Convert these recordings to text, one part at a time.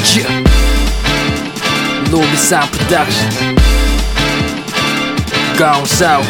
Yeah. Louis Sound Productions. Gone South.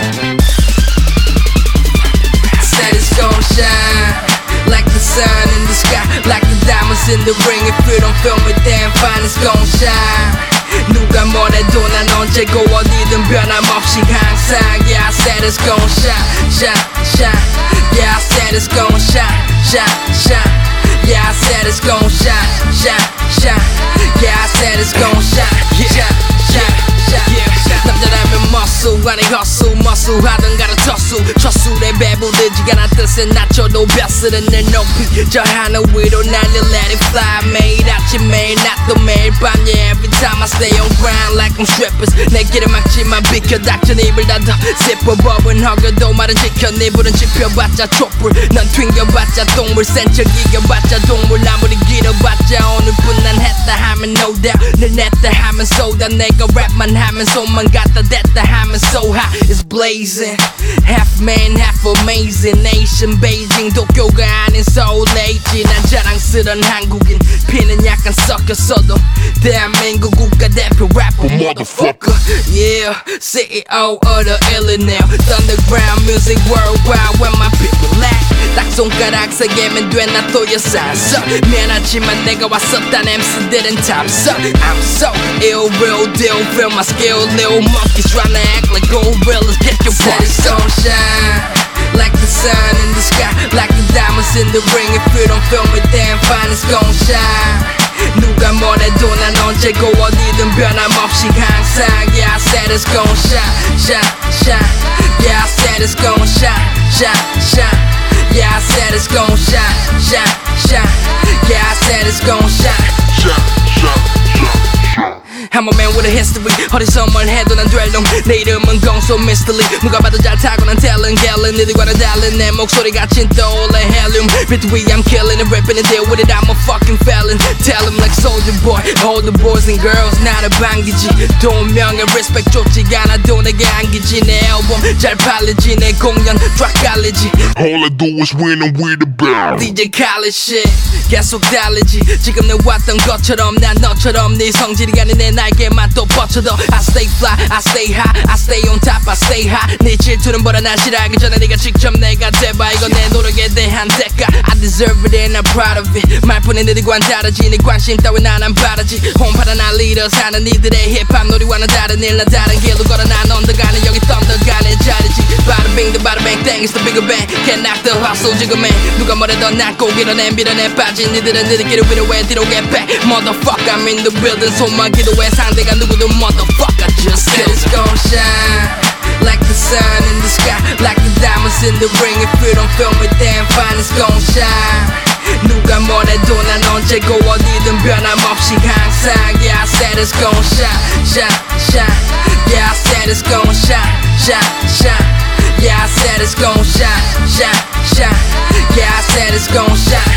Said it's gon' shine like the sun in the sky, like the diamonds in the ring. If you don't feel me, then fine, it's gon' shine. 누가 뭐래도 난 언제고 어디든 변함없이 항상. Yeah, I said it's gon' shine, shine, shine. Yeah, I said it's gon' shine, shine, shine. Yeah, I said it's gon' shine, shine, shine. Yeah, I said it's gon' shine, shine, shine, shine. 남자라면 muscle 아니 hustle muscle 하던가는 터수 첫술에 배부르지 않아 뜻에 낮춰도 벼슬은 내 높이 저 하늘 위로 날려 let it fly 매일 아침 매일 낮도 매일 밤 yeah every time I stay on ground like I'm strippers 내 길을 막지만 비켜 닥쳐 네 입을 닫아 zipper 법은 허겨도 말은 지켜 네 불은 지펴봤자 촛불 넌 튕겨봤자 동물 센 척 이겨봤자 동물 아무리 길어봤자 오늘뿐 난 했다 하면 no doubt 늘 냈다 하면 쏟아 내가 랩만 하면 손만 갖다 댔다 하면 so hot it's blazing half man half amazing nation Beijing 도쿄가 아닌 서울 H 난 자랑스런 한국인 피는 약간 섞였어도 대한민국 국가대표 래퍼 motherfucker yeah CEO of the Illinois Underground music worldwide where my people lack 딱 손가락 세 개면 돼 나 또 여사서 미안하지만 내가 왔었단 MC들은 탑서 I'm so ill real deal feel my skill little monkeys tryna act like gorillas get your body. Said it's gon' shine like the sun in the sky, like the diamonds in the ring. If you don't feel me then fine it's gon' shine. 누가 뭐래도 난 언제고 어디든 변함없이 항상. Yeah I said it's gon' shine, shine, shine. Yeah I said it's gon' shine, shine, shine. Yeah I said it's gon' shine, shine, shine. Yeah I said it's gon' shine, shine, shine, shine. I'm a man with a history 어디서 뭘 해도 난 될놈 내 이름은 공소 mystery 누가 봐도 잘 타고 난 telling gelling 니들과는 다른 내 목소리가 진 떠올라 helium Between I'm killing and ripping and deal with it I'm a fucking felon Tell him like soldier boy all the boys and girls 나를 반기지 돈 명예 respect 줬지 않아도 내게 안기지 내 앨범 잘 팔리지 내 공연 track 갈리지 All I do is win and we the best DJ Khaled shit 계속 달리지 지금 내 왔던 것처럼 난 너처럼 네 성질이 아닌 내 날개만 또 뻗쳐도 I stay fly, I stay high, I stay on top, I stay high 네 질투는 보라 날 싫어하기 전에 네가 직접 내가 돼봐 이건 내 노력에 대한 대가 I deserve it and I'm proud of it 말뿐인 너희들과는 다르지 네 관심 따윈 난 안 바라지 홈파라 날리러 사는 니들의 힙합 놀이와는 다른 일 난 다른 길로 걸어 난 언덕가는 여기 덤덕가는 자리지 Bada bing the bada bang thing it's the bigger bang Can't knock the hustle 지금은 누가 뭐래도 난 꼭 이뤄낸 빌어내 빠진 니들은 니들끼리 위로해 뒤로 get back Motherfucker I'm in the building 손만 기도해 상대가 누구든 motherfucker just said it's gon' shine like the sun in the sky like the diamonds in the ring if you don't feel me then fine it's gon' shine 누가 뭐래도 난 언제고 어디든 변함없이 항상 yeah I said it's gon' shine shine shine yeah I said it's gon' shine shine shine yeah I said it's gon' shine shine shine yeah I said it's gon' shine